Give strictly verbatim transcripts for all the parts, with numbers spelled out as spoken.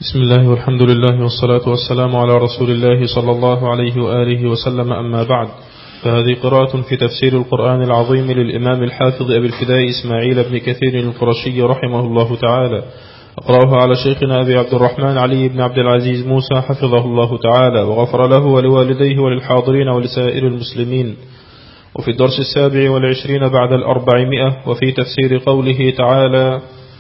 بسم الله والحمد لله والصلاة والسلام على رسول الله صلى الله عليه وآله وسلم. أما بعد، فهذه قراءة في تفسير القرآن العظيم للإمام الحافظ أبي الفداء إسماعيل بن كثير القرشي رحمه الله تعالى. أقرأها على شيخنا أبي عبد الرحمن علي بن عبد العزيز موسى حفظه الله تعالى وغفر له ولوالديه وللحاضرين ولسائر المسلمين. وفي الدرس السابع والعشرين بعد الأربعمائة، وفي تفسير قوله تعالى: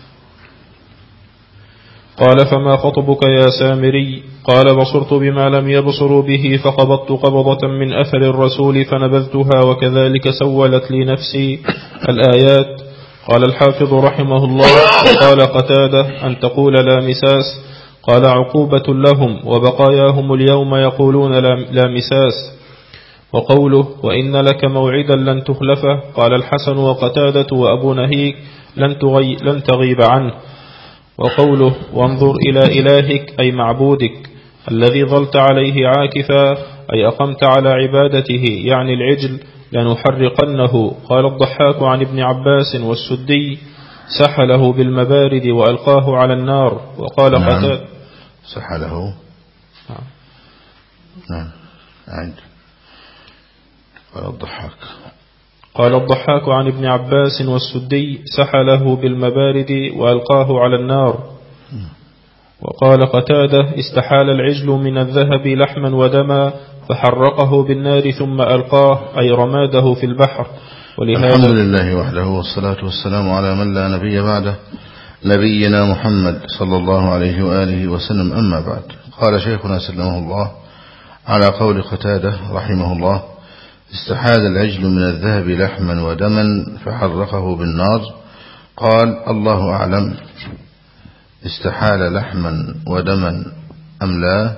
قال فما خطبك يا سامري؟ قال بصرت بما لم يبصروا به فقبضت قبضة من أثر الرسول فنبذتها وكذلك سولت لي نفسي. الآيات. قال الحافظ رحمه الله: وقال قتادة: أن تقول لا مساس. قال عقوبة لهم وبقاياهم اليوم يقولون لا مساس. وقوله: وإن لك موعدا لن تخلفه. قال الحسن وقتادة وأبو نهيك: لن, تغي لن تغيب عنه. وقوله: وانظر إلى إلهك أي معبودك الذي ظلت عليه عاكفا أي أقمت على عبادته، يعني العجل، لنحرقنه. قال الضحاك عن ابن عباس والسدي: سحله بالمبارد وألقاه على النار. وقال نعم. قتادة: سحله. نعم نعم عند قال الضحاك قال الضحاك عن ابن عباس والسدي: سحله بالمبارد وألقاه على النار. وقال قتادة: استحال العجل من الذهب لحما ودما فحرقه بالنار ثم ألقاه أي رماده في البحر. ولهذا الحمد لله وحده والصلاة والسلام على من لا نبي بعده، نبينا محمد صلى الله عليه وآله وسلم. أما بعد، قال شيخنا سلمه الله على قول قتادة رحمه الله: استحال العجل من الذهب لحما ودما فحرقه بالنار. قال: الله أعلم، استحال لحما ودما أم لا،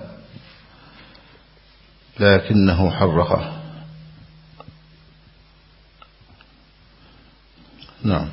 لكنه حرقه. نعم.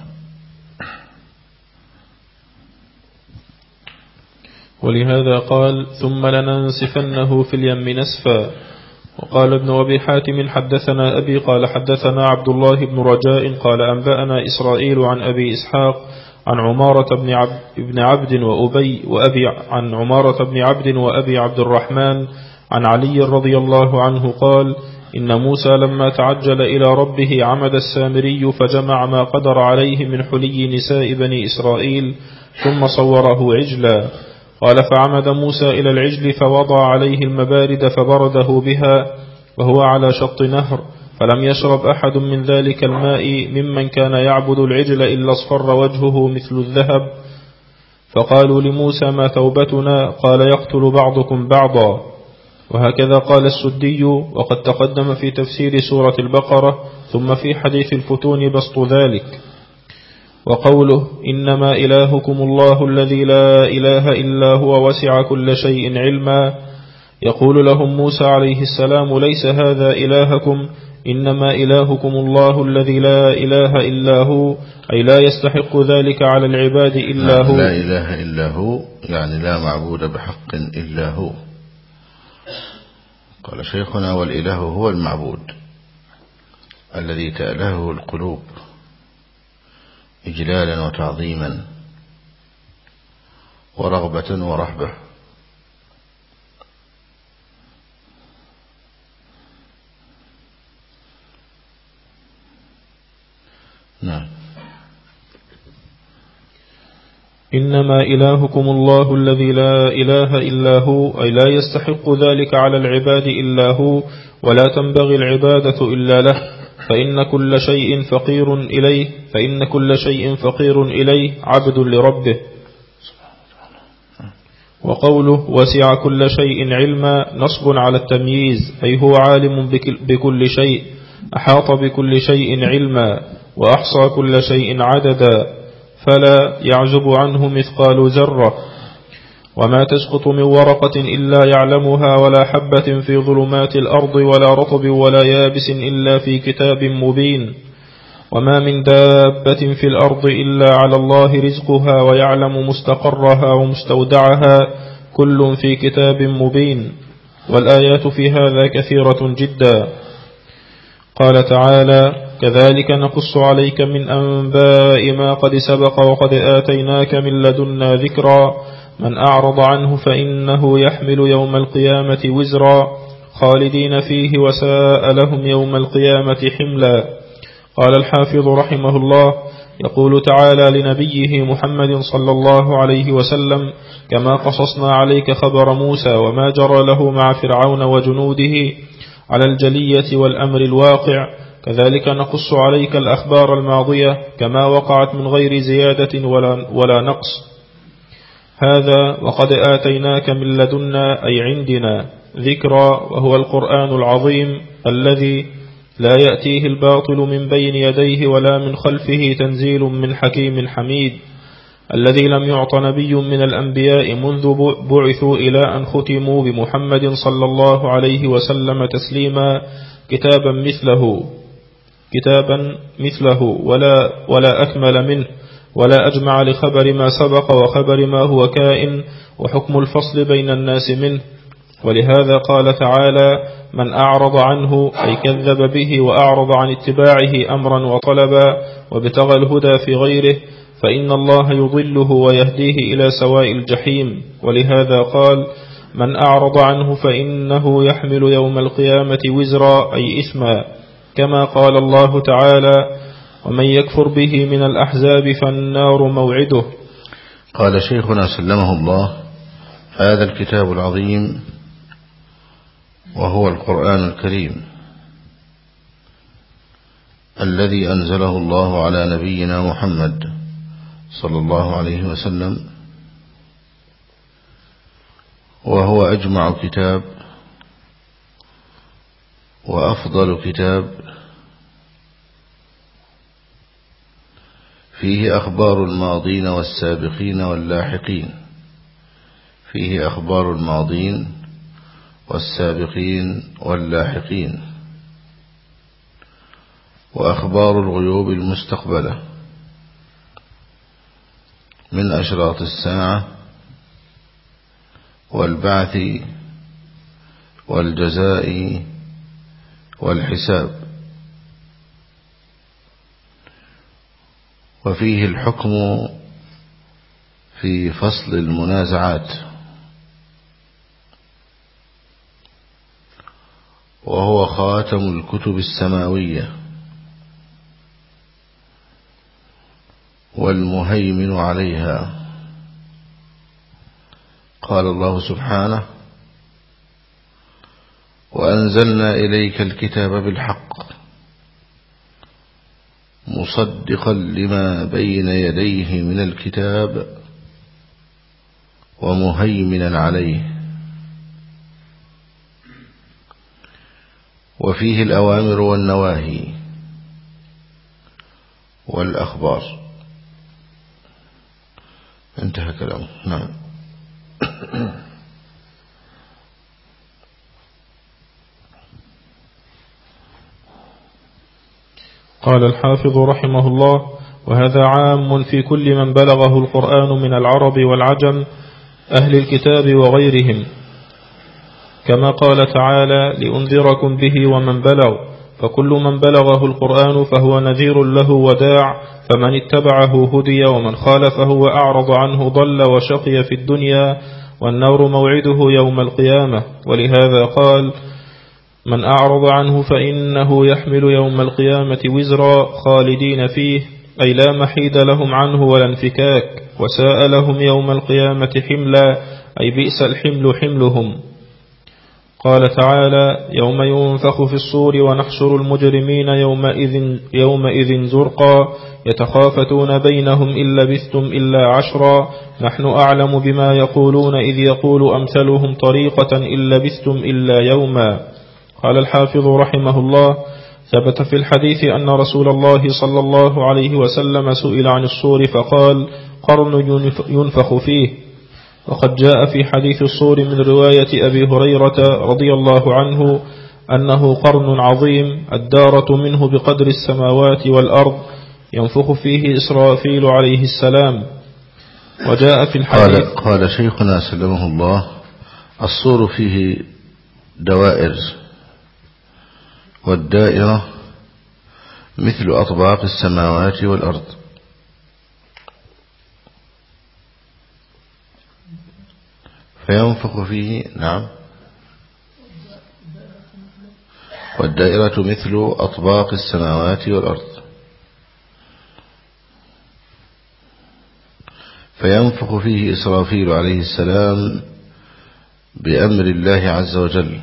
ولهذا قال: ثم لننسفنه في اليم نسفا. وقال ابن أبي حاتم: حدثنا أبي قال حدثنا عبد الله بن رجاء قال أنبأنا إسرائيل عن أبي إسحاق عن عمارة بن عبد, بن عبد وأبي وأبي عن عمارة بن عبد وأبي عبد الرحمن عن علي رضي الله عنه قال: إن موسى لما تعجل إلى ربه عمد السامري فجمع ما قدر عليه من حلي نساء بني إسرائيل ثم صوره عجلا. قال: فعمد موسى إلى العجل فوضع عليه المبارد فبرده بها وهو على شط نهر، فلم يشرب أحد من ذلك الماء ممن كان يعبد العجل إلا اصفر وجهه مثل الذهب. فقالوا لموسى: ما توبتنا؟ قال: يقتل بعضكم بعضا. وهكذا قال السدي، وقد تقدم في تفسير سورة البقرة ثم في حديث الفتون بسط ذلك. وقوله: إنما إلهكم الله الذي لا إله إلا هو وسع كل شيء علما. يقول لهم موسى عليه السلام: ليس هذا إلهكم، إنما إلهكم الله الذي لا إله إلا هو، أي لا يستحق ذلك على العباد إلا هو. لا إله إلا هو يعني لا معبود بحق إلا هو. قال شيخنا: والإله هو المعبود الذي تألهه القلوب إجلالا وتعظيما ورغبة ورهبة. نعم. إنما إلهكم الله الذي لا إله إلا هو، أي لا يستحق ذلك على العباد إلا هو، ولا تنبغي العبادة إلا له، فإن كل شيء فقير إليه فإن كل شيء فقير إليه عبد لربه. وقوله: وسع كل شيء علما نصب على التمييز، أي هو عالم بكل شيء، أحاط بكل شيء علما، وأحصى كل شيء عددا، فلا يعزب عنه مثقال ذرة. وما تسقط من ورقة إلا يعلمها، ولا حبة في ظلمات الأرض ولا رطب ولا يابس إلا في كتاب مبين. وما من دابة في الأرض إلا على الله رزقها ويعلم مستقرها ومستودعها، كل في كتاب مبين. والآيات في هذا كثيرة جدا. قال تعالى: كذلك نقص عليك من أنباء ما قد سبق وقد آتيناك من لدنا ذكرا من أعرض عنه فإنه يحمل يوم القيامة وزرا خالدين فيه وساء لهم يوم القيامة حملا. قال الحافظ رحمه الله: يقول تعالى لنبيه محمد صلى الله عليه وسلم: كما قصصنا عليك خبر موسى وما جرى له مع فرعون وجنوده على الجلية والأمر الواقع، كذلك نقص عليك الأخبار الماضية كما وقعت من غير زيادة ولا, ولا نقص. هذا وقد آتيناك من لدنا أي عندنا ذكرى، وهو القرآن العظيم الذي لا يأتيه الباطل من بين يديه ولا من خلفه، تنزيل من حكيم حميد، الذي لم يعط نبي من الأنبياء منذ بعثوا إلى أن ختموا بمحمد صلى الله عليه وسلم تسليما كتابا مثله كتابا مثله ولا, ولا أكمل منه ولا أجمع لخبر ما سبق وخبر ما هو كائن وحكم الفصل بين الناس منه. ولهذا قال تعالى: من أعرض عنه أي كذب به وأعرض عن اتباعه أمرا وطلبا وابتغى الهدى في غيره فإن الله يضله ويهديه إلى سواء الجحيم. ولهذا قال: من أعرض عنه فإنه يحمل يوم القيامة وزرا أي إثما، كما قال الله تعالى: ومن يكفر به من الأحزاب فالنار موعده. قال شيخنا سلمه الله: هذا الكتاب العظيم وهو القرآن الكريم الذي أنزله الله على نبينا محمد صلى الله عليه وسلم، وهو أجمع كتاب وأفضل كتاب، فيه أخبار الماضين والسابقين واللاحقين فيه أخبار الماضين والسابقين واللاحقين وأخبار الغيوب المستقبلة من أشراط الساعة والبعث والجزاء والحساب، وفيه الحكم في فصل المنازعات، وهو خاتم الكتب السماوية والمهيمن عليها. قال الله سبحانه: وأنزلنا إليك الكتاب بالحق مصدقا لما بين يديه من الكتاب ومهيمنا عليه. وفيه الأوامر والنواهي والأخبار. انتهى كلامه. نعم. قال الحافظ رحمه الله: وهذا عام في كل من بلغه القرآن من العرب والعجم أهل الكتاب وغيرهم، كما قال تعالى: لأنذركم به ومن بلغ، فكل من بلغه القرآن فهو نذير له وداع، فمن اتبعه هدي ومن خالفه وأعرض عنه ضل وشقي في الدنيا، والنار موعده يوم القيامة. ولهذا قال: من أعرض عنه فإنه يحمل يوم القيامة وزرا خالدين فيه، أي لا محيد لهم عنه ولا انفكاك، وساء لهم يوم القيامة حملا، أي بئس الحمل حملهم. قال تعالى: يوم ينفخ في الصور ونحشر المجرمين يومئذ, يومئذ زرقا يتخافتون بينهم إن لبثتم إلا عشرا نحن أعلم بما يقولون إذ يقول أمثلهم طريقة إن لبثتم إلا يوما. قال الحافظ رحمه الله: ثبت في الحديث أن رسول الله صلى الله عليه وسلم سئل عن الصور فقال: قرن ينفخ فيه. وقد جاء في حديث الصور من رواية أبي هريرة رضي الله عنه أنه قرن عظيم الدارة منه بقدر السماوات والأرض ينفخ فيه إسرافيل عليه السلام. وجاء في الحديث قال, قال شيخنا سلمه الله: الصور فيه دوائر، والدائرة مثل أطباق السماوات والأرض. فينفخ فيه. نعم. والدائرة مثل أطباق السماوات والأرض. فينفخ فيه إسرافيل عليه السلام بأمر الله عز وجل.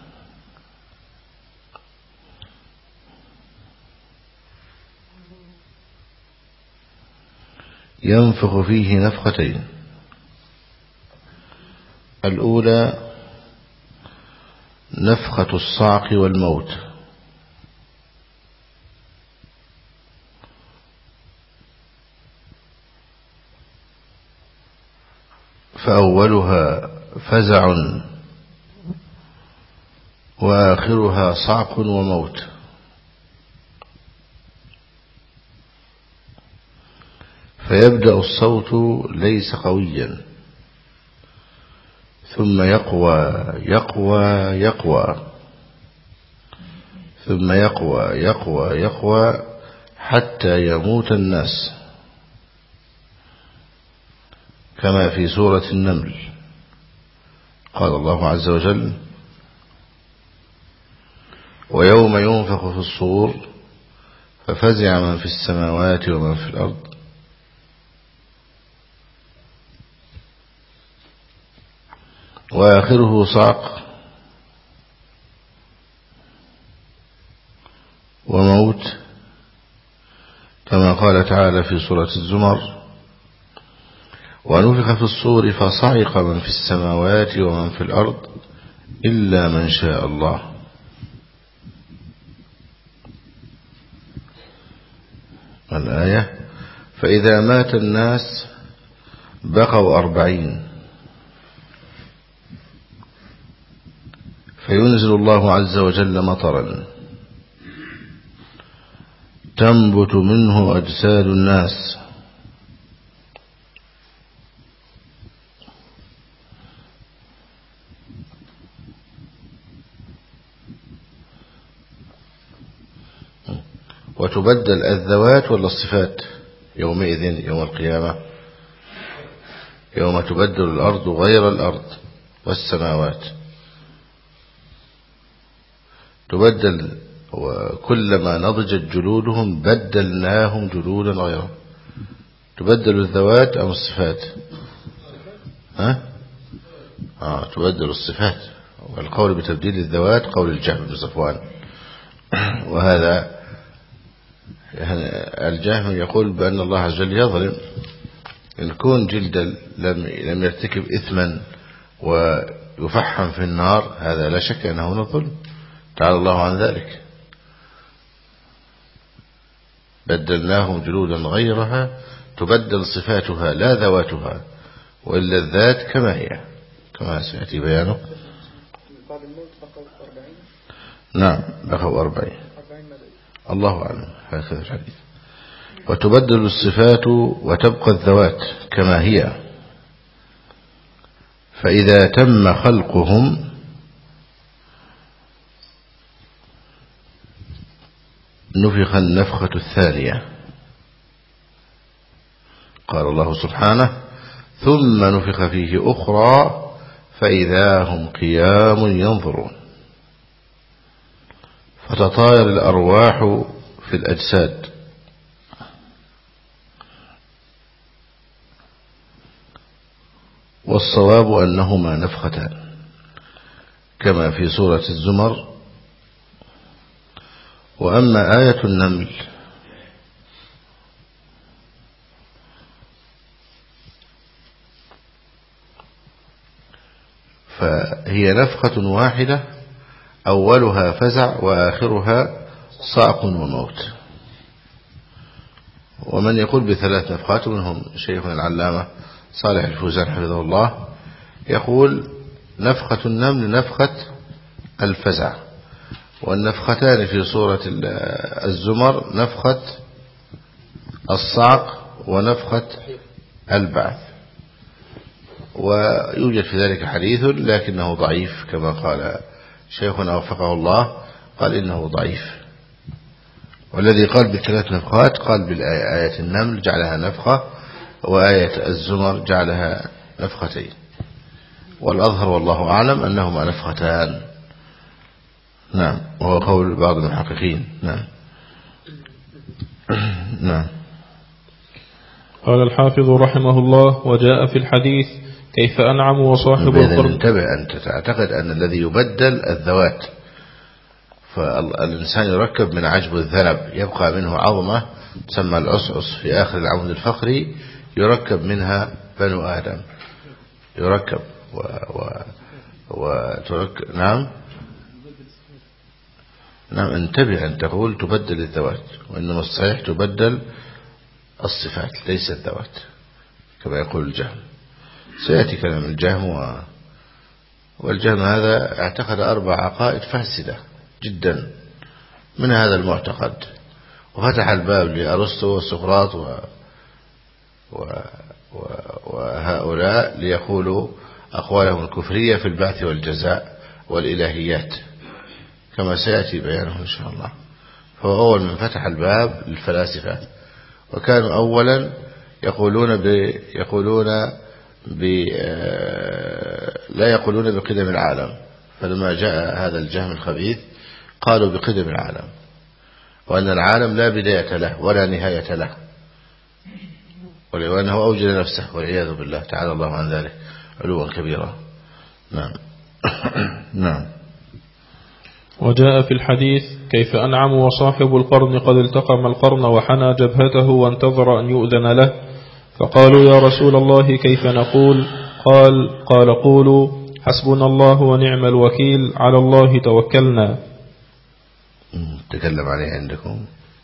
ينفخ فيه نفختين. الأولى نفخة الصعق والموت، فأولها فزع وآخرها صعق وموت. فيبدأ الصوت ليس قويا ثم يقوى يقوى يقوى ثم يقوى يقوى يقوى حتى يموت الناس، كما في سورة النمل. قال الله عز وجل: ويوم ينفخ في الصور ففزع من في السماوات ومن في الأرض وآخره صعق وموت، كما قال تعالى في سورة الزمر: ونفخ في الصور فصعق من في السماوات ومن في الأرض إلا من شاء الله. الآية: فإذا مات الناس بقوا أربعين، فينزل الله عز وجل مطرا تنبت منه أجساد الناس، وتبدل الذوات ولا الصفات يومئذ يوم القيامة، يوم تبدل الأرض غير الأرض والسماوات، تبدل، وكلما نضجت جلودهم بدلناهم جلودا غيرها. تبدل الذوات أم الصفات؟ ها؟ آه تبدل الصفات. والقول بتبديل الذوات قول الجهم بن صفوان، وهذا الجهم يقول بأن الله عز وجل يظلم إن كون جلد لم لم يرتكب إثما ويفحم في النار، هذا لا شك أنه نظلم، تعالى الله عن ذلك. بدلناهم جلودا غيرها تبدل صفاتها لا ذواتها، وإلا الذات كما هي كما سيأتي بيانه. نعم بقوا أربعين، الله أعلم، هكذا الحديث. وتبدل الصفات وتبقى الذوات كما هي، فإذا تم خلقهم نفخ النفخة الثانية. قال الله سبحانه: ثم نفخ فيه أخرى فإذا هم قيام ينظرون. فتطاير الأرواح في الأجساد، والصواب أنهما نفختان كما في سورة الزمر. وأما آية النمل فهي نفخة واحدة أولها فزع وآخرها صعق وموت. ومن يقول بثلاث نفخات منهم شيخنا العلامة صالح الفوزان حفظه الله، يقول نفخة النمل نفخة الفزع، والنفختان في سورة الزمر نفخة الصعق ونفخة البعث. ويوجد في ذلك حديث لكنه ضعيف، كما قال شيخنا وفقه الله، قال إنه ضعيف. والذي قال بالثلاث نفخات قال بالآية النمل جعلها نفخة، وآية الزمر جعلها نفختين. والأظهر والله أعلم أنهما نفختان. نعم، وهو قول بعض المحققين. نعم. نعم. قال الحافظ رحمه الله: وجاء في الحديث: كيف أنعم وصاحب القرن. انتبه، أنت تعتقد أن الذي يبدل الذوات، فالإنسان يركب من عجب الذنب يبقى منه عظمة تسمى العصعص في آخر العمود الفقري، يركب منها بنو آدم، يركب و... و... وتركب. نعم نعم انتبه، أن تقول تبدل الذوات، وإنما الصحيح تبدل الصفات ليس الذوات كما يقول الجهم. سيأتي كلام الجهم و... والجهم هذا اعتقد أربع عقائد فاسدة جدا من هذا المعتقد، وفتح الباب لأرسطو وسقراط و... و... و... وهؤلاء ليقولوا أقوالهم الكفرية في البعث والجزاء والإلهيات كما سيأتي بيانه إن شاء الله. فهو أول من فتح الباب للفلاسفة، وكانوا أولا يقولون ب... يقولون ب... لا يقولون بقدم العالم، فلما جاء هذا الجهم الخبيث قالوا بقدم العالم، وأن العالم لا بداية له ولا نهاية له، وأنه أوجد نفسه والعياذ بالله، تعالى الله عن ذلك علوا كبيرا. نعم. نعم. وجاء في الحديث: كيف أنعم وصاحب القرن قد التقم القرن وحنى جبهته وانتظر أن يؤذن له، فقالوا: يا رسول الله كيف نقول؟ قال قال قولوا: حسبنا الله ونعم الوكيل، على الله توكلنا. تكلم عليه عندكم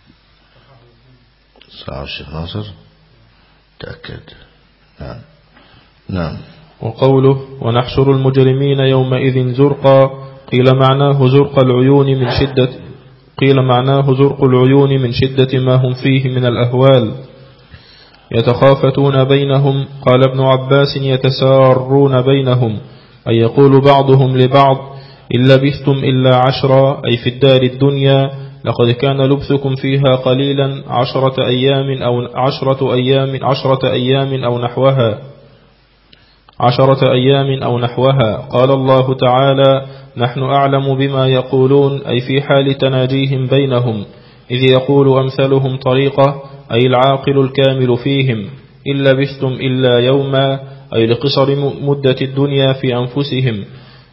صاحب الشيخ ناصر، تأكد. نعم. نعم. وقوله: ونحشر المجرمين يومئذ زرقا، قيل معناه زرق العيون من شدة قيل معناه زرق العيون من شدة ما هم فيه من الأهوال. يتخافتون بينهم، قال ابن عباس: يتسارون بينهم، أي يقول بعضهم لبعض: إن لبثتم إلا عشرا، أي في الدار الدنيا، لقد كان لبثكم فيها قليلا، عشرة أيام أو عشرة أيام عشرة أيام أو نحوها عشرة أيام أو نحوها. قال الله تعالى: نحن أعلم بما يقولون، أي في حال تناجيهم بينهم، إذ يقول أمثلهم طريقة، أي العاقل الكامل فيهم: إن لبثتم إلا يوما، أي لقصر مدة الدنيا في أنفسهم.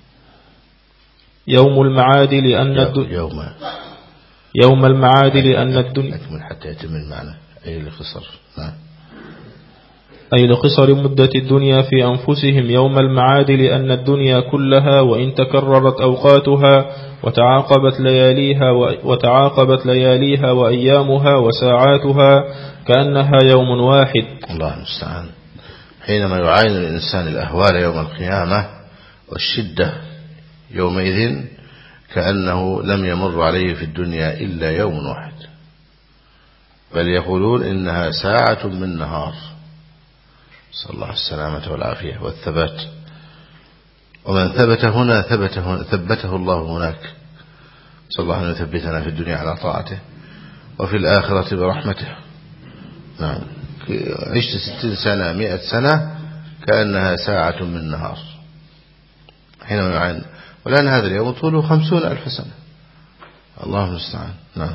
يوم المعاد لأن الدنيا يوم, يوم المعاد لأن الدنيا أكمل حتى يتم المعنى، أي لقصر. نعم. أي لقصر مدة الدنيا في أنفسهم يوم المعاد، لأن الدنيا كلها وإن تكررت أوقاتها وتعاقبت لياليها وتعاقبت لياليها وأيامها وساعاتها كأنها يوم واحد. الله المستعان. حينما يعاين الإنسان الأهوال يوم القيامة والشدة يومئذ كأنه لم يمر عليه في الدنيا إلا يوم واحد، بل يقولون إنها ساعة من نهار، صلى الله السلامة والعافية والثبات. ومن ثبت هنا ثبت هنا ثبته الله هناك، صلى الله أن يثبتنا في الدنيا على طاعته وفي الآخرة برحمته. نعم. عشت ستين سنة مئة سنة كأنها ساعة من نهار حينما يعين، ولأن هذا اليوم طوله خمسون ألف سنة. الله المستعان. نعم.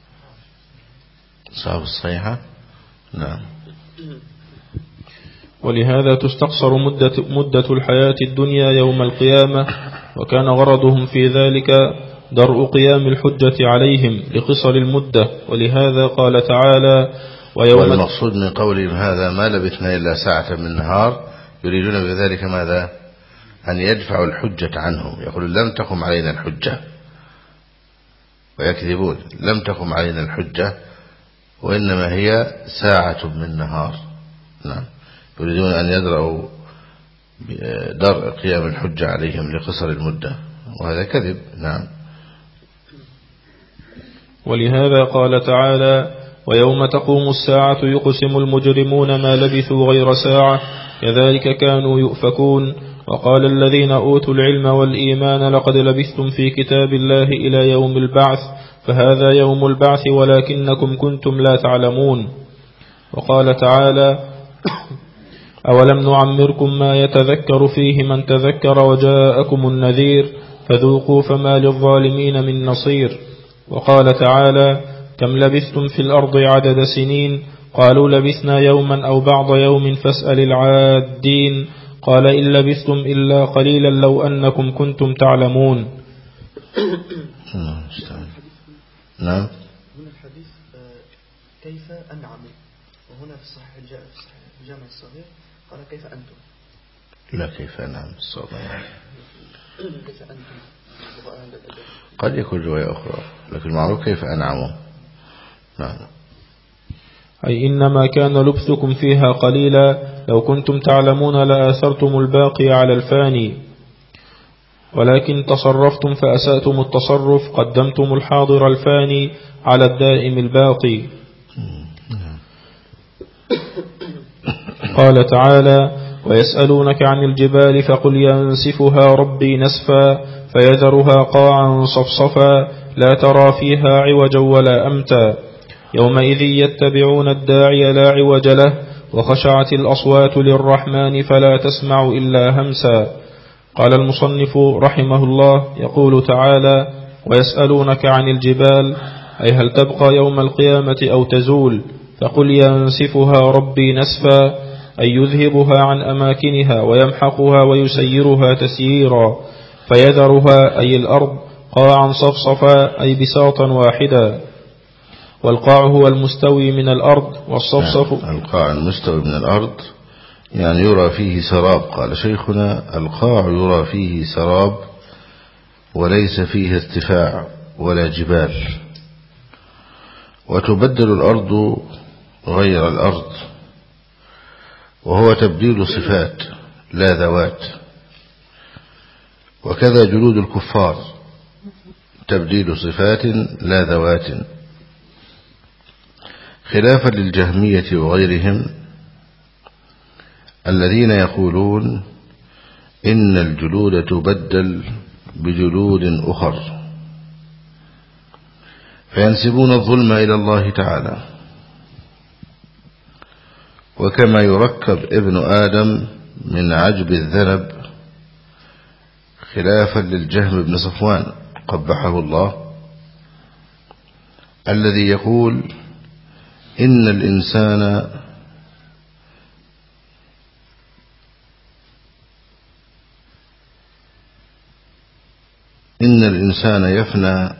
صاحب الصحيحة. نعم. ولهذا تستقصر مدة, مدة الحياة الدنيا يوم القيامة، وكان غرضهم في ذلك درء قيام الحجة عليهم لقصر المدة. ولهذا قال تعالى: ويوم والمقصود من قولهم هذا ما لبثنا إلا ساعة من نهار، يريدون بذلك ماذا؟ أن يدفعوا الحجة عنهم، يقولون لم تقم علينا الحجة، ويكذبون لم تقم علينا الحجة وإنما هي ساعة من نهار. نعم. يريدون أن يدرأوا درء قيام الحجة عليهم لقصر المدة، وهذا كذب. نعم. ولهذا قال تعالى: ويوم تقوم الساعة يقسم المجرمون ما لبثوا غير ساعة، كذلك كانوا يؤفكون. وقال الذين أوتوا العلم والإيمان: لقد لبثتم في كتاب الله إلى يوم البعث، فهذا يوم البعث ولكنكم كنتم لا تعلمون. وقال تعالى: أولم نعمركم ما يتذكر فيه من تذكر وجاءكم النذير فذوقوا فما للظالمين من نصير. وقال تعالى كم لبثتم في الأرض عدد سنين قالوا لبثنا يوما أو بعض يوم فاسأل العادين قال إن لبثتم إلا قليلا لو أنكم كنتم تعلمون. نعم. هنا الحديث كيف أنعم، وهنا في الصحيح الجامع في الجامع الصغير قال كيف أنتم. لا كيف أنعم الصغير كيف أنتم قد يكون رواية أخرى لكن المعروف كيف أنعموا. نعم. أي إنما كان لبثكم فيها قليلا لو كنتم تعلمون لآثرتم الباقي على الفاني ولكن تصرفتم فأسأتم التصرف قدمتم الحاضر الفاني على الدائم الباقي. قال تعالى ويسألونك عن الجبال فقل ينسفها ربي نسفا فيذرها قاعا صفصفا لا ترى فيها عوجا ولا أمتا يومئذ يتبعون الداعي لا عوج له وخشعت الأصوات للرحمن فلا تسمع إلا همسا. قال المصنف رحمه الله يقول تعالى ويسألونك عن الجبال أي هل تبقى يوم القيامة أو تزول فقل ينسفها ربي نسفا أي يذهبها عن أماكنها ويمحقها ويسيرها تسييرا فيذرها أي الأرض قاعا صفصفا أي بساطا واحدا والقاع هو المستوي من الأرض والصفصف القاع المستوي من الأرض يعني يرى فيه سراب. قال شيخنا القاع يرى فيه سراب وليس فيه ارتفاع ولا جبال. وتبدل الأرض غير الأرض وهو تبديل صفات لا ذوات. وكذا جلود الكفار تبديل صفات لا ذوات خلافا للجهمية وغيرهم الذين يقولون إن الجلود تبدل بجلود أخر فينسبون الظلم إلى الله تعالى. وكما يركب ابن آدم من عجب الذنب خلافا للجهم بن صفوان قبحه الله الذي يقول إن الإنسان إن الإنسان يفنى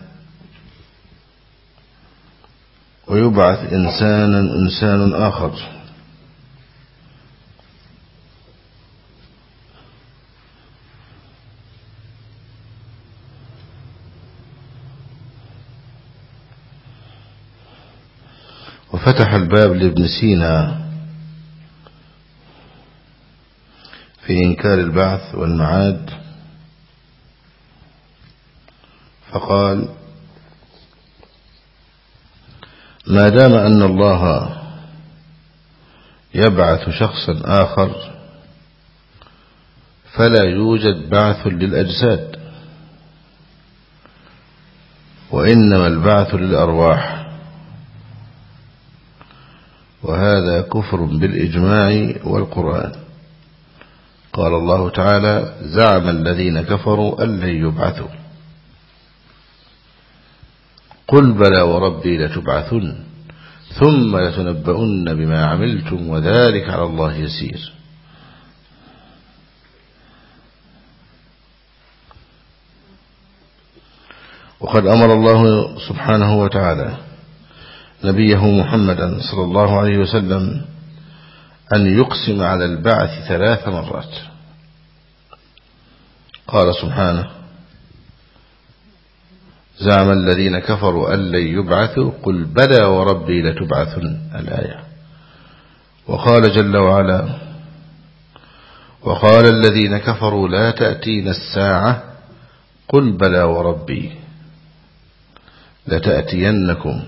ويبعث إنسانا إنسان آخر. وفتح الباب لابن سينا في إنكار البعث والمعاد فقال ما دام أن الله يبعث شخصا آخر فلا يوجد بعث للأجساد وإنما البعث للأرواح. وهذا كفر بالإجماع والقرآن. قال الله تعالى زعم الذين كفروا أن لن يبعثوا قل بلى وربي لتبعثن ثم لتنبؤن بما عملتم وذلك على الله يسير. وقد أمر الله سبحانه وتعالى نبيه محمدا صلى الله عليه وسلم أن يقسم على البعث ثلاث مرات. قال سبحانه زعم الذين كفروا أن لن يبعثوا قل بلى وربي لتبعثن الآية. وقال جل وعلا وقال الذين كفروا لا تأتينا الساعة قل بلى وربي لتأتينكم.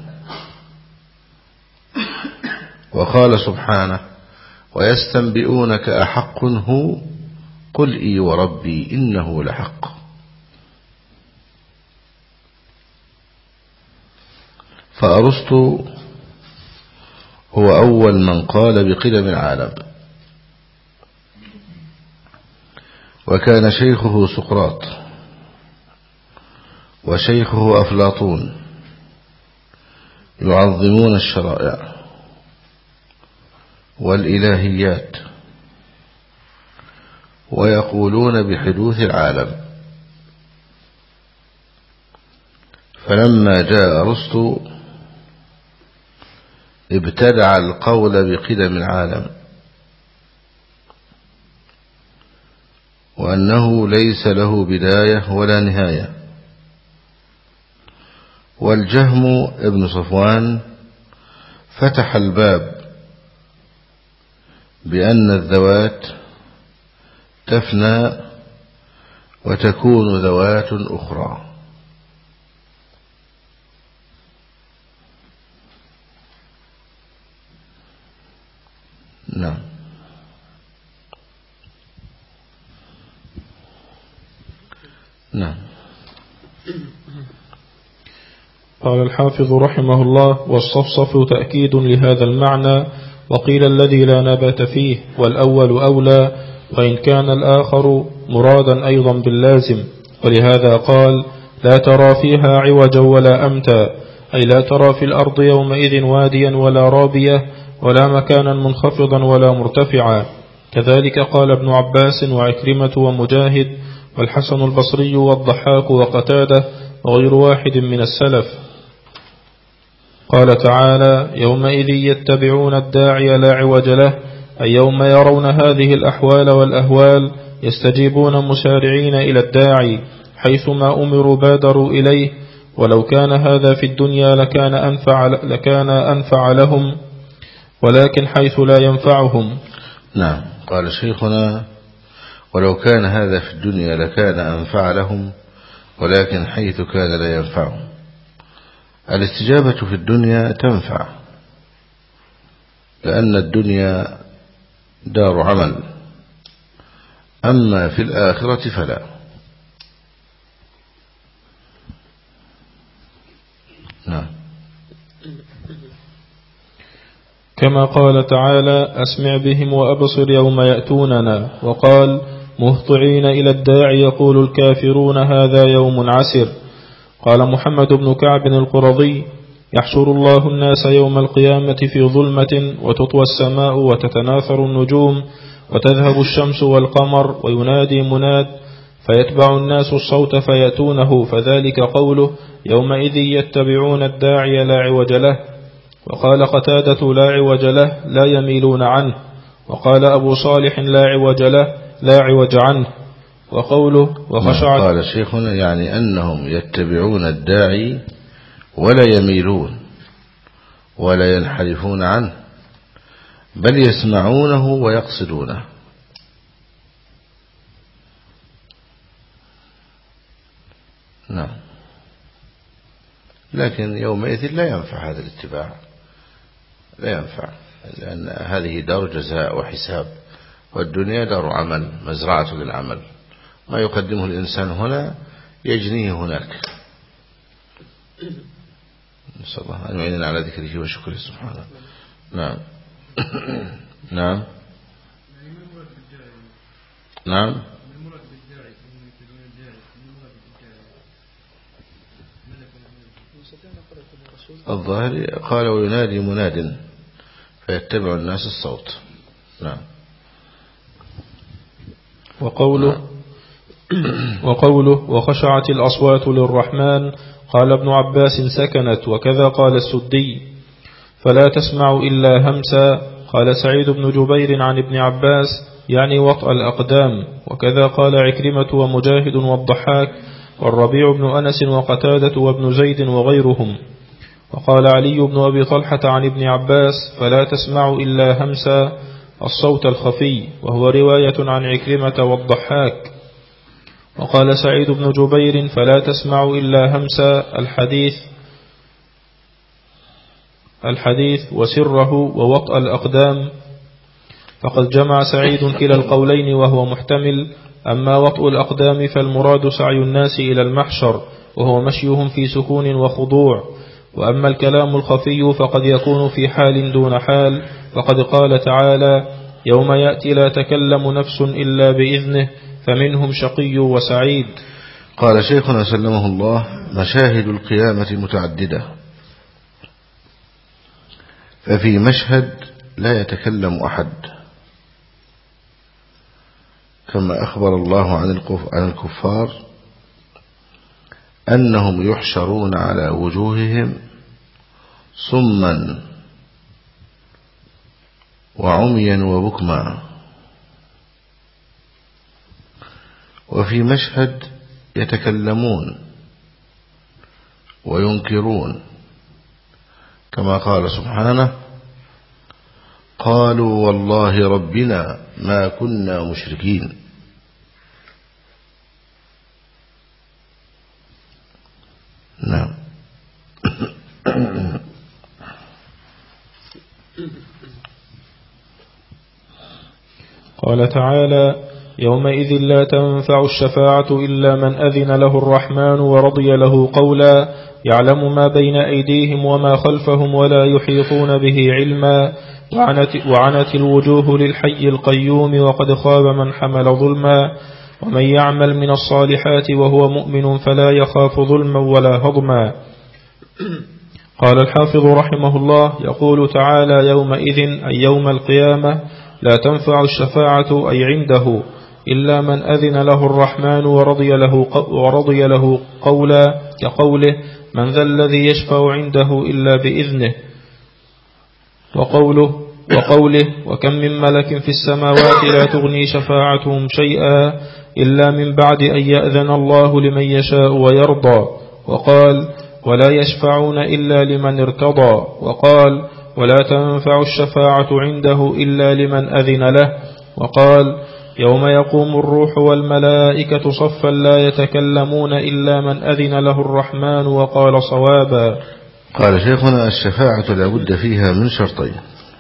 وقال سبحانه ويستنبئونك أحق هو قل إي وربي إنه لحق. فأرسطو هو أول من قال بقدم العالم وكان شيخه سقراط وشيخه أفلاطون يعظمون الشرائع والإلهيات ويقولون بحدوث العالم. فلما جاء أرسطو ابتدع القول بقدم العالم وأنه ليس له بداية ولا نهاية. والجهم ابن صفوان فتح الباب بأن الذوات تفنى وتكون ذوات أخرى. نعم. نعم. قال الحافظ رحمه الله: والصفصف تأكيد لهذا المعنى، وقيل الذي لا نبات فيه، والأول أولى، وإن كان الآخر مرادا أيضا باللازم. ولهذا قال: لا ترى فيها عوجا ولا أمتا، أي لا ترى في الأرض يومئذ واديا ولا رابية ولا مكانا منخفضا ولا مرتفعا. كذلك قال ابن عباس وعكرمة ومجاهد والحسن البصري والضحاك وقتادة وغير واحد من السلف. قال تعالى: يومئذ يتبعون الداعي لا عوج له، أي يوم يرون هذه الأحوال والأهوال يستجيبون مسارعين إلى الداعي، حيثما أمروا بادروا إليه، ولو كان هذا في الدنيا لكان أنفع, لكان أنفع لهم، ولكن حيث لا ينفعهم. نعم. قال شيخنا: ولو كان هذا في الدنيا لكان أنفع لهم، ولكن حيث كان لا ينفعهم. الاستجابة في الدنيا تنفع، لأن الدنيا دار عمل، أما في الآخرة فلا. نعم. كما قال تعالى: أسمع بهم وأبصر يوم يأتوننا، وقال: مهطعين إلى الداعي يقول الكافرون هذا يوم عسر. قال محمد بن كعب القرظي: يحشر الله الناس يوم القيامة في ظلمة، وتطوى السماء وتتناثر النجوم وتذهب الشمس والقمر، وينادي مناد فيتبع الناس الصوت فيأتونه، فذلك قوله: يومئذ يتبعون الداعي لا عوج له. وقال قتادة: لا عوج له، لا يميلون عنه. وقال أبو صالح: لا عوج له، لا عوج عنه. وقوله: وخشعت. قال شيخنا: يعني أنهم يتبعون الداعي ولا يميلون ولا ينحرفون عنه، بل يسمعونه ويقصدونه. نعم. لكن يومئذ لا ينفع هذا الاتباع، لا ينفع، لأن هذه دار جزاء وحساب، والدنيا دار عمل، مزرعة للعمل، ما يقدمه الإنسان هنا يجنيه هناك. نسأل الله أن يعيننا على ذكره وشكره سبحانه. نعم. نعم. نعم. الظاهر قال: وينادي مناد فيتبع الناس الصوت. نعم. وقوله وقوله وخشعت الأصوات للرحمن، قال ابن عباس: سكنت. وكذا قال السدي: فلا تسمع إلا همسا. قال سعيد بن جبير عن ابن عباس: يعني وطأ الأقدام. وكذا قال عكرمة ومجاهد والضحاك والربيع بن أنس وقتادة وابن زيد وغيرهم. وقال علي بن أبي طلحة عن ابن عباس: فلا تسمع إلا همسا، الصوت الخفي، وهو رواية عن عكرمة والضحاك. وقال سعيد بن جبير: فلا تسمع إلا همسا، الحديث الحديث وسره ووطأ الأقدام. فقد جمع سعيد كلا القولين وهو محتمل. أما وطأ الأقدام فالمراد سعي الناس إلى المحشر، وهو مشيهم في سكون وخضوع. وأما الكلام الخفي فقد يكون في حال دون حال، وقد قال تعالى: يوم يأتي لا تكلم نفس إلا بإذنه، فمنهم شقي وسعيد. قال شيخنا سلمه الله: مشاهد القيامة متعددة، ففي مشهد لا يتكلم أحد، كما أخبر الله عن الكفار أنهم يحشرون على وجوههم صما وعميا وبكما. وفي مشهد يتكلمون وينكرون، كما قال سبحانه: قالوا والله ربنا ما كنا مشركين. نعم. قال تعالى: يومئذ لا تنفع الشفاعة إلا من أذن له الرحمن ورضي له قولا يعلم ما بين أيديهم وما خلفهم ولا يحيطون به علما وعنت, وعنت الوجوه للحي القيوم وقد خاب من حمل ظلما ومن يعمل من الصالحات وهو مؤمن فلا يخاف ظلما ولا هضما. قال الحافظ رحمه الله: يقول تعالى: يومئذ أي يوم القيامة لا تنفع الشفاعة أي عنده إلا من أذن له الرحمن ورضي له, ورضي له قولا، كقوله: من ذا الذي يشفع عنده إلا بإذنه، وقوله وقوله وكم من ملك في السماوات لا تغني شفاعتهم شيئا إلا من بعد أن يأذن الله لمن يشاء ويرضى. وقال: ولا يشفعون إلا لمن ارتضى. وقال: ولا تنفع الشفاعة عنده إلا لمن أذن له. وقال: يوم يقوم الروح والملائكة صفا لا يتكلمون إلا من أذن له الرحمن وقال صوابا. قال شيخنا: الشفاعة لابد فيها من شرطين: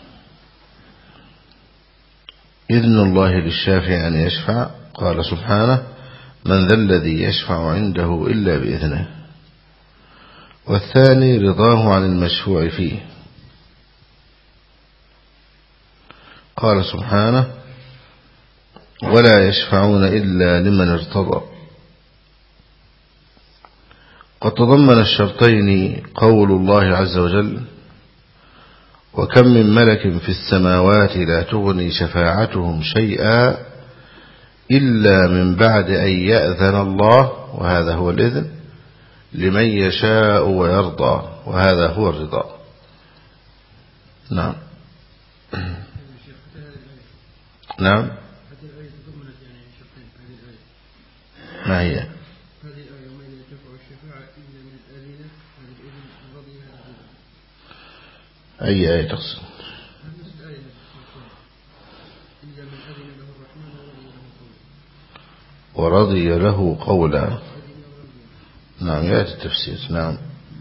إذن الله للشافع أن يشفع، قال سبحانه: من ذا الذي يشفع عنده إلا بإذنه. والثاني رضاه عن المشفوع فيه، قال سبحانه: ولا يشفعون إلا لمن ارتضى. قد تضمن الشرطين قول الله عز وجل: وكم من ملك في السماوات لا تغني شفاعتهم شيئا إلا من بعد أن يأذن الله، وهذا هو الإذن، لمن يشاء ويرضى، وهذا هو الرضا. نعم. نعم. ما هي؟ هذه الآية وما لا تنفع الشفاعة إلا من الأذن الإذن رضي له. أي آية تقصد؟ نفس الآية إلا من أذن له الرحمن ورضي له قولا. نعم، يأتي التفسير. نعم.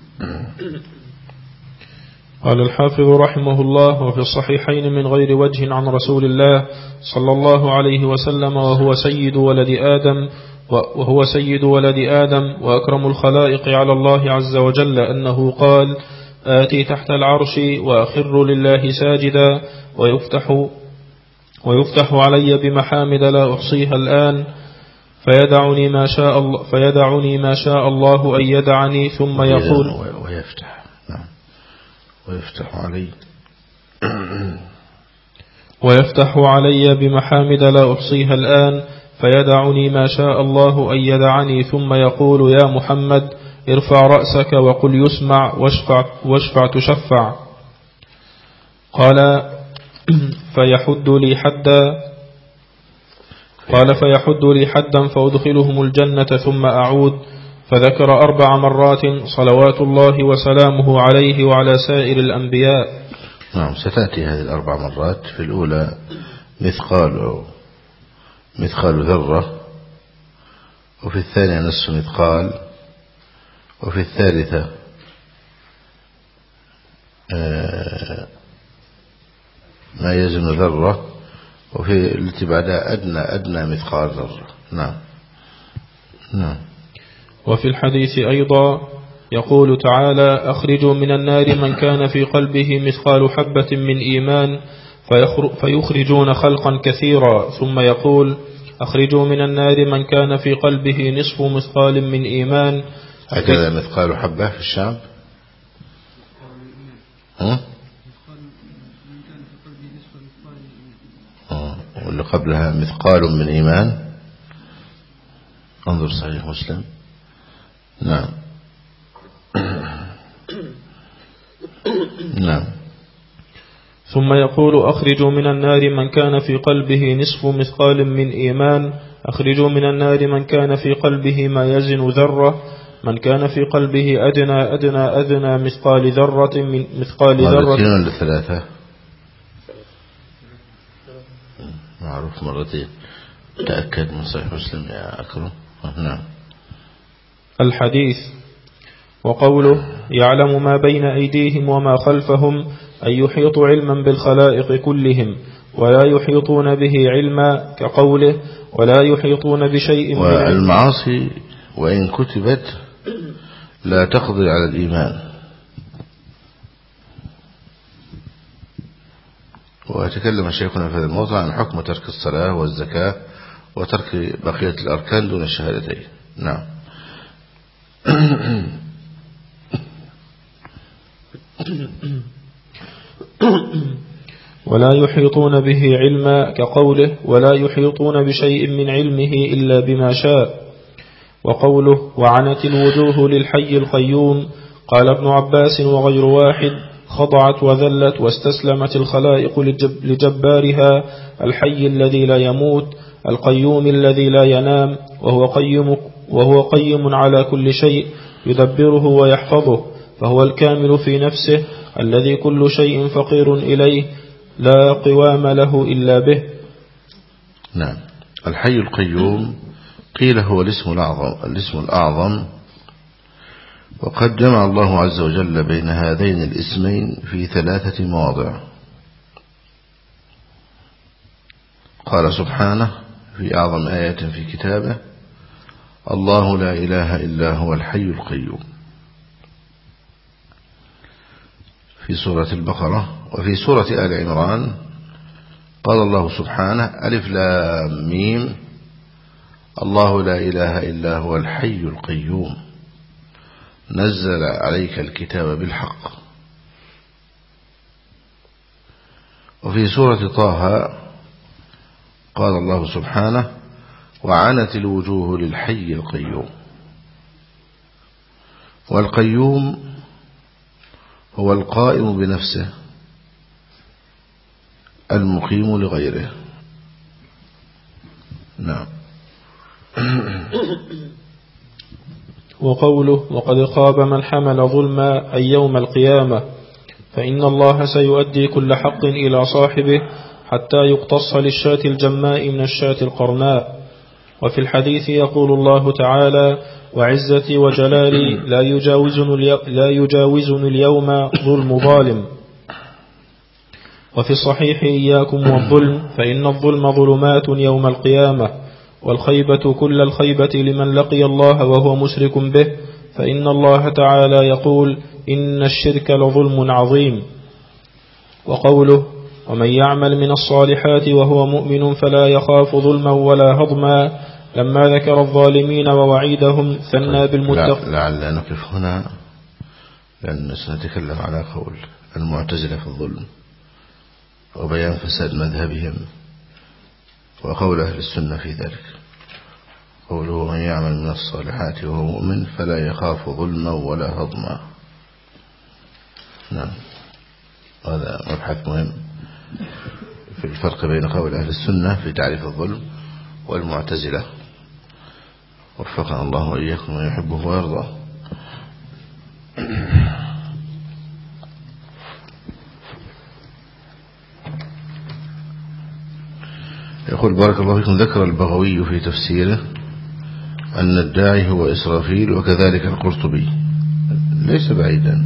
قال الحافظ رحمه الله: وفي الصحيحين من غير وجه عن رسول الله صلى الله عليه وسلم وهو سيد ولد آدم وهو سيد ولد آدم وأكرم الخلائق على الله عز وجل أنه قال: آتي تحت العرش وأخر لله ساجدا ويفتح, ويفتح علي بمحامد لا أحصيها الآن فيدعني ما شاء الله, فيدعني ما شاء الله أن يدعني ثم يقول ويفتح. نعم. ويفتح علي ويفتح علي بمحامد لا أحصيها الآن فيدعني ما شاء الله أن يدعني ثم يقول: يا محمد ارفع رأسك وقل يسمع واشفع, واشفع تشفع. قال: فيحد لي حدا قال فيحد لي حدا فأدخلهم الجنة ثم أعود. فذكر أربع مرات صلوات الله وسلامه عليه وعلى سائر الأنبياء. نعم، ستأتي هذه الأربع مرات. في الأولى مثقال مثقال ذرة، وفي الثانية نصف مثقال، وفي الثالثة ما يزن ذرة، وفي التي بعدها أدنى أدنى مثقال ذرة. نعم. نعم. وفي الحديث أيضا يقول تعالى: أخرجوا من النار من كان في قلبه مثقال حبة من إيمان فيخرجون خلقا كثيرا. ثم يقول: أخرجوا من النار من كان في قلبه نصف مثقال من إيمان. هكذا مثقال حبة في الشعب. ها؟ واللي قبلها مثقال من إيمان. انظر صحيح مسلم. نعم. نعم. ثم يقول أخرجوا من النار من كان في قلبه نصف مثقال من إيمان. أخرجوا من النار من كان في قلبه ما يزن ذرة. من كان في قلبه أدنى أدنى أدنى مثقال ذرة من مثقال ذرة. مرتين ولا ثلاثة؟ معروف مرتين. تأكد من صحيح مسلم يا أكرم. نعم. الحديث. وقوله يعلم ما بين أيديهم وما خلفهم أن يحيط علما بالخلائق كلهم ولا يحيطون به علما، كقوله ولا يحيطون بشيء من علم. والمعاصي وإن كتبت لا تقضي على الإيمان. وتكلم شيخنا في هذا الموضوع عن حكم ترك الصلاة والزكاة وترك بقية الأركان دون الشهادتين. نعم. ولا يحيطون به علما، كقوله ولا يحيطون بشيء من علمه إلا بما شاء. وقوله وعنت الوجوه للحي القيوم، قال ابن عباس وغير واحد خضعت وذلت واستسلمت الخلائق لجبارها الحي الذي لا يموت القيوم الذي لا ينام، وهو قيم, وهو قيم على كل شيء يدبره ويحفظه، فهو الكامل في نفسه الذي كل شيء فقير إليه لا قوام له إلا به. نعم. الحي القيوم قيل هو الاسم الأعظم, الاسم الأعظم وقد جمع الله عز وجل بين هذين الاسمين في ثلاثة مواضع. قال سبحانه في أعظم آية في كتابه الله لا إله إلا هو الحي القيوم في سورة البقرة. وفي سورة آل عمران قال الله سبحانه ألف لام ميم الله لا إله إلا هو الحي القيوم نزل عليك الكتاب بالحق. وفي سورة طه قال الله سبحانه وعنت الوجوه للحي القيوم. والقيوم هو القائم بنفسه المقيم لغيره. نعم. وقوله وقد خاب من حمل ظلما أي يوم القيامة، فإن الله سيؤدي كل حق إلى صاحبه حتى يقتص للشاة الجماء من الشاة القرناء. وفي الحديث يقول الله تعالى وعزتي وجلالي لا يجاوزني, لا يجاوزني اليوم ظلم ظالم. وفي الصحيح إياكم والظلم فإن الظلم ظلمات يوم القيامة، والخيبة كل الخيبة لمن لقي الله وهو مشرك به، فإن الله تعالى يقول إن الشرك لظلم عظيم. وقوله ومن يعمل من الصالحات وهو مؤمن فلا يخاف ظلما ولا هضما، لما ذكر الظالمين ووعيدهم ثنى بالمتقين. لعل نقف هنا لأن سنتكلم على قول المعتزلة في الظلم وبيان فساد مذهبهم وقول أهل السنة في ذلك. قوله من يعمل من الصالحات وهو مؤمن فلا يخاف ظلما ولا هضما. نعم. هذا مبحث مهم في الفرق بين قول أهل السنة في تعريف الظلم والمعتزلة. وفقنا الله وإياكم من يحبه ويرضى. يقول بارك الله فيكم ذكر البغوي في تفسيره أن الداعي هو إسرافيل وكذلك القرطبي، ليس بعيدا.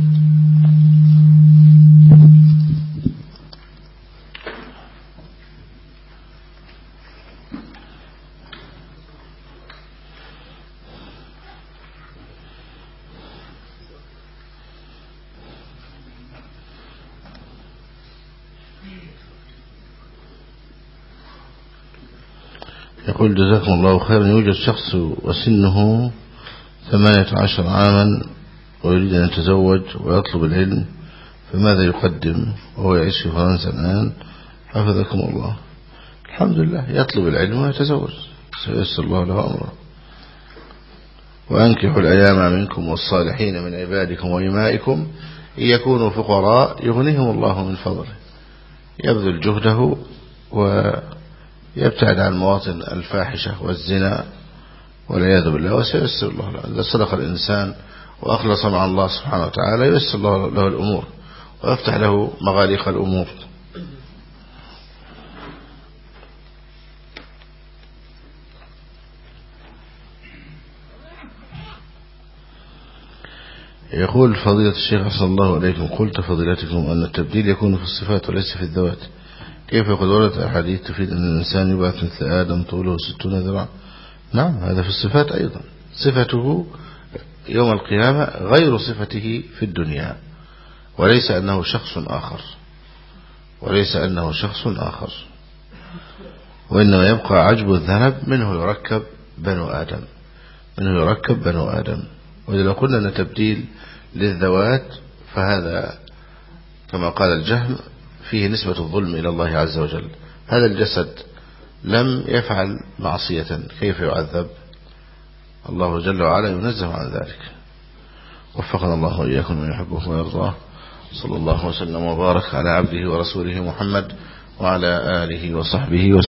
يقول جزاكم الله خيرا، يوجد شخص وسنه ثمانية عشر عاما ويريد أن يتزوج ويطلب العلم، فماذا يقدم وهو يعيش في فرنسا الآن حفظكم الله؟ الحمد لله، يطلب العلم ويتزوج سيسر الله له أمره. وأنكحوا الأيام منكم والصالحين من عبادكم وإمائكم إن يكونوا فقراء يغنيهم الله من فضله، يبذل جهده ويبتعد عن مواطن الفاحشة والزنا والعياذ بالله، وسيسر الله له. إذا صدق الإنسان وأخلص مع الله سبحانه وتعالى ييسر الله له الأمور ويفتح له مغاليق الأمور. يقول فضيلة الشيخ أحسن الله عليكم، قلت فضيلتكم أن التبديل يكون في الصفات وليس في الذوات، كيف قد وردت أحاديث تفيد أن الإنسان يبعث مثل آدم طوله ستون ذراع؟ نعم، هذا في الصفات أيضا، صفته يوم القيامة غير صفته في الدنيا، وليس أنه شخص آخر وليس أنه شخص آخر وإنما يبقى عجب الذنب منه يركب بنو آدم منه يركب بنو آدم. وإذا لو قلنا أن تبديل للذوات فهذا كما قال الجهم فيه نسبة الظلم إلى الله عز وجل. هذا الجسد لم يفعل معصية كيف يعذب؟ الله جل وعلا ينزه عن ذلك. وفقنا الله وإياكم من يحبه ويرضاه. صلى الله وسلم وبارك على عبده ورسوله محمد وعلى آله وصحبه وسلم.